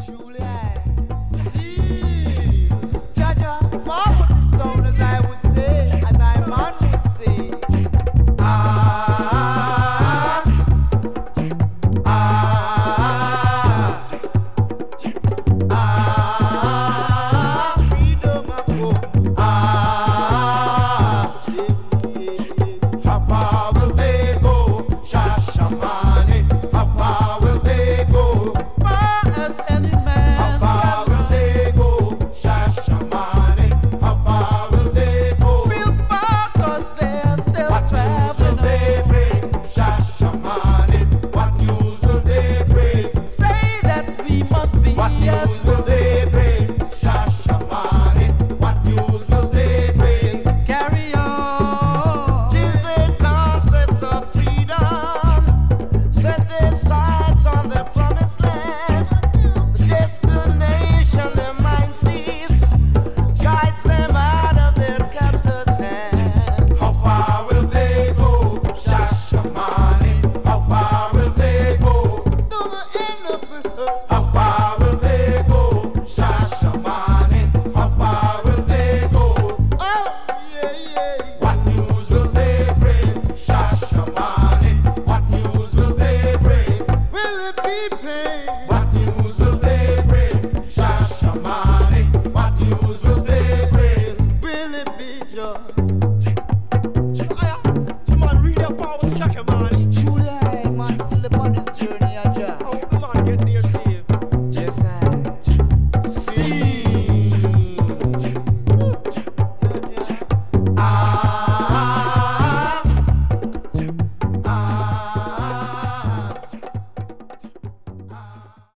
Truly I see. Jaja, forward the sound as I would say, as I man would say. Ah, ah, ah, freedom of home. Ah, how far will they go? Shashamane, how far will they go? Far as any man. How far will they go? Shashamane, how far will they go? Real far, 'cause they're still what traveling. What news will they bring? Shashamane, what news will they bring? Say that we must be. What news will they bring? Shashamane, what news will they bring? Carry on. 'Tis the concept of freedom. Set their sights on the promised land. The destination their mind sees guides them out of their captor's hand. How far will they go? Shashamane, how far will they go? To the end of the earth. How far will they go? Shashamane, how far will they go? Oh, yeah, yeah. What news will they bring? Shashamane, what news will they bring? Will it be pain? What news will they bring? Shashamane, what news will they bring? Will it be joy? Come on, read up forward, Shashamane. Truly, I man still upon this journey, Aja. Oh, come on, get there.